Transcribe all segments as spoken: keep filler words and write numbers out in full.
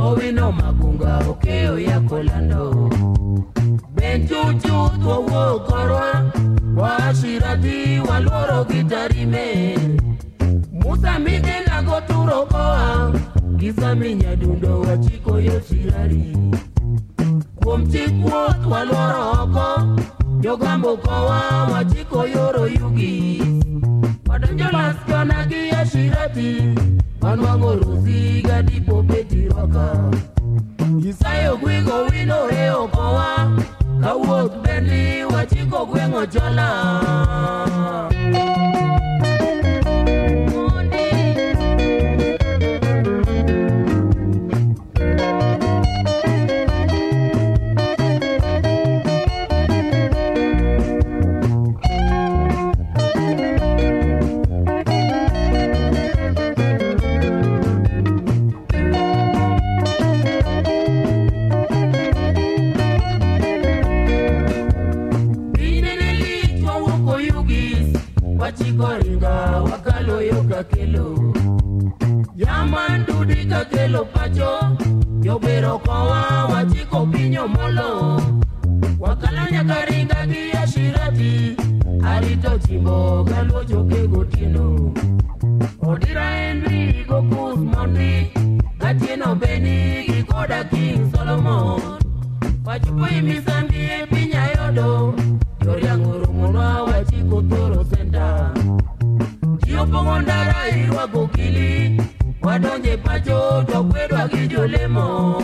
Owino magunga okeo ya kolando Benchuchu tuwo korwa Washirati waloro gitarime Musa mide na goturo koa Kisa minya dundo wachiko yoshirari Kumchikuot waloro oko Yogambo koa wachiko yoro yugi Wadonjo las kona giya shirati Wanwango ruzi gadi popeti roka Isayo gwigo wino reo koa Kawot bendi wachiko gwengo chola Wachikoringa wakalo yoga kelo Yaman dudi ka kelo pacho Yobero kowa wachiko pinyo molo Wakalanya karinga giya shirati Arito chimbo galo joke gotino Odira Henry gokus mondi Gatino Beni gikoda King Solomon Wachipo imisandi e pinya yodo Yoria ngurumuna wachiko toro senda Yopongo ndara irwa gokili Wadonje pacho tokwedwa gijolemo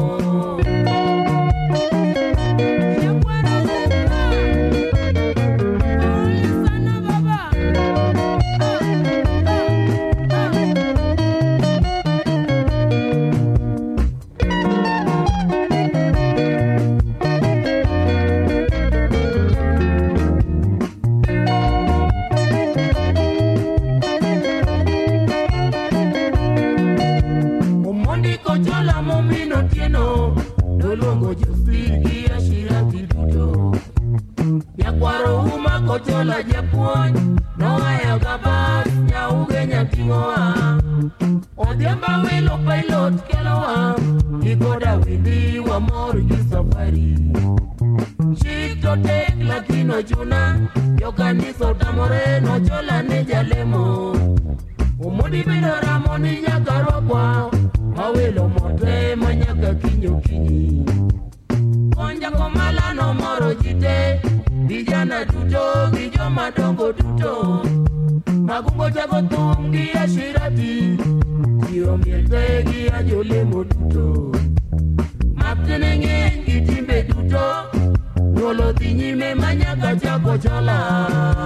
Kochola japuony no ayo gabas nyauge nyatingoa Odhiamba welo pilot keloa Ikoda windi wa mor gi safari Chito tek lakino chuna Yokaniso tamore no chola ne jalemo Umudi bedo ramoni nyaka rokwa Mawelo motre manyaka kinyo kinyi Konja komala no moro jite Vijana tuto, vijo madongo tuto Magungo chago tungi ya shirati Kiro mieltegi ya jolemo tuto Maptenenge ngitimbe tuto Nolo tinyime manyaka chako chola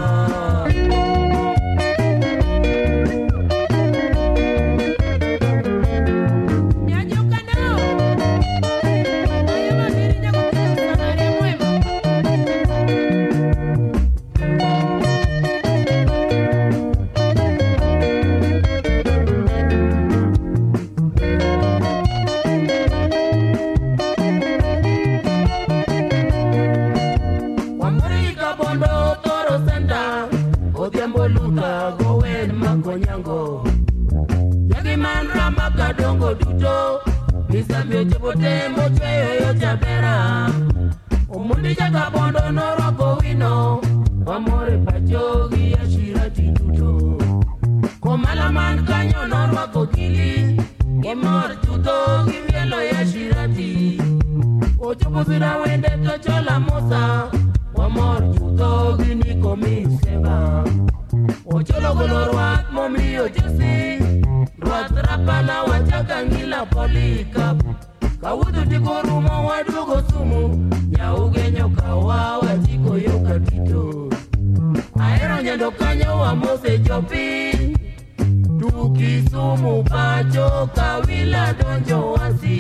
Misabio chipote moche yoyo chabera Umundi chaka bondo noroko wino Wamore pachogi ya shirati tuto Komala man kanyo noroko kili Kimor tuto kivielo ya shirati Ochupuzira wende tochola mosa Wamor tuto gini komi seba Ocholo golorwat momi ojesi Rwat rapala wachaka ngila polikap Kawudu tiko rumo wadugo sumu Nyauge nyoka wa wachiko yoka tito Aero nyendo kanyo wa mose chopi Tuki sumu pacho kawila donjo wasi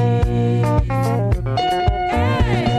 Hey!